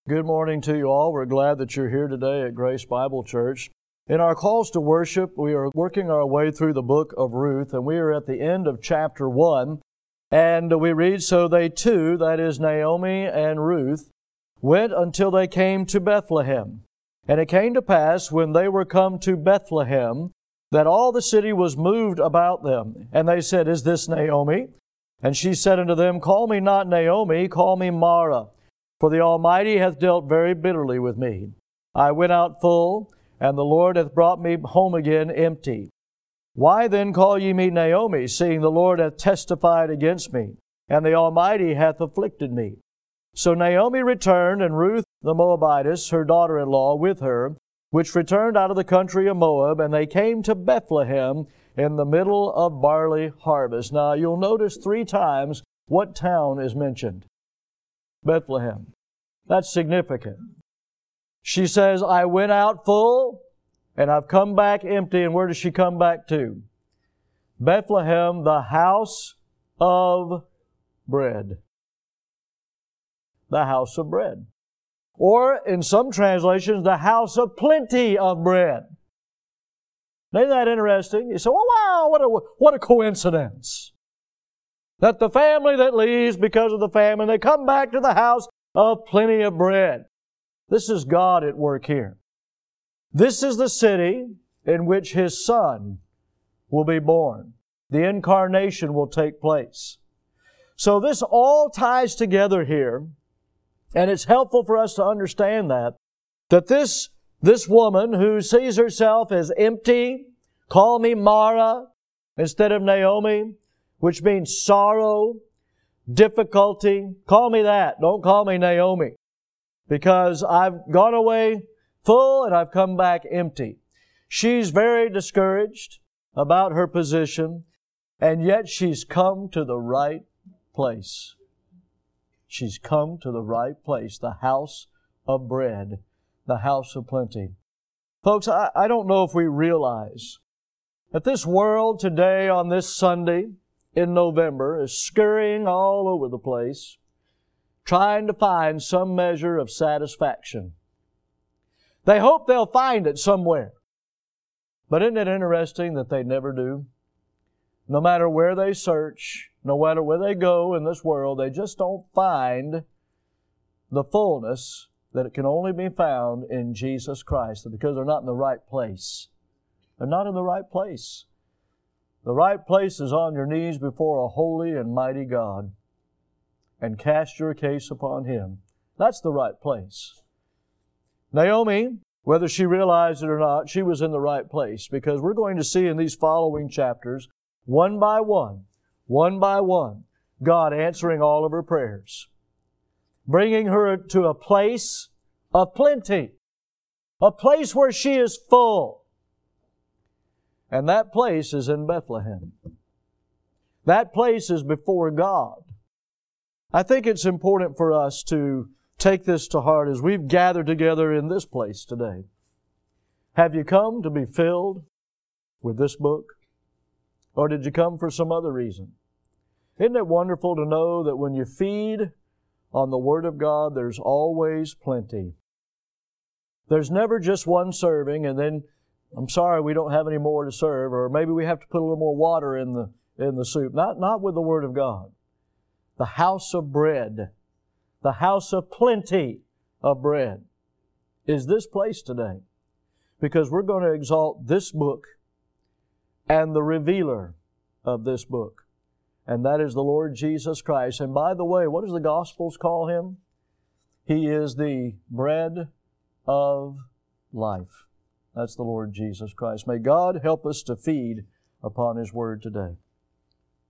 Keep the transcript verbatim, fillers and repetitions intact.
Good morning to you all. We're glad that you're here today at Grace Bible Church. In our calls to worship, we are working our way through the book of Ruth, and we are at the end of chapter one. And we read, "So they two," that is Naomi and Ruth, "went until they came to Bethlehem. And it came to pass, when they were come to Bethlehem, that all the city was moved about them. And they said, Is this Naomi? And she said unto them, Call me not Naomi, call me Mara. For the Almighty hath dealt very bitterly with me. I went out full, and the Lord hath brought me home again empty. Why then call ye me Naomi, seeing the Lord hath testified against me, and the Almighty hath afflicted me? So Naomi returned, and Ruth the Moabitess, her daughter-in-law, with her, which returned out of the country of Moab, and they came to Bethlehem in the middle of barley harvest." Now you'll notice three times what town is mentioned. Bethlehem. That's significant. She says, I went out full, and I've come back empty. And where does she come back to? Bethlehem, the house of bread. The house of bread. Or, in some translations, the house of plenty of bread. Isn't that interesting? You say, well, wow, what a, what a coincidence. That the family that leaves because of the famine, they come back to the house of plenty of bread. This is God at work here. This is the city in which His Son will be born. The incarnation will take place. So this all ties together here, and it's helpful for us to understand that, that this, this woman who sees herself as empty, call me Mara instead of Naomi, which means sorrow, difficulty. Call me that. Don't call me Naomi. Because I've gone away full and I've come back empty. She's very discouraged about her position, and yet she's come to the right place. She's come to the right place, the house of bread, the house of plenty. Folks, I, I don't know if we realize that this world today on this Sunday in November is scurrying all over the place, trying to find some measure of satisfaction. They hope they'll find it somewhere. But isn't it interesting that they never do? No matter where they search, no matter where they go in this world, they just don't find the fullness that it can only be found in Jesus Christ, because they're not in the right place. They're not in the right place. The right place is on your knees before a holy and mighty God and cast your case upon Him. That's the right place. Naomi, whether she realized it or not, she was in the right place, because we're going to see in these following chapters, one by one, one by one, God answering all of her prayers, bringing her to a place of plenty, a place where she is full. And that place is in Bethlehem. That place is before God. I think it's important for us to take this to heart as we've gathered together in this place today. Have you come to be filled with this book? Or did you come for some other reason? Isn't it wonderful to know that when you feed on the Word of God, there's always plenty? There's never just one serving and then, I'm sorry, we don't have any more to serve, or maybe we have to put a little more water in the, in the soup. Not, not with the Word of God. The house of bread, the house of plenty of bread is this place today, because we're going to exalt this book and the revealer of this book, and that is the Lord Jesus Christ. And by the way, what does the Gospels call Him? He is the bread of life. That's the Lord Jesus Christ. May God help us to feed upon His Word today.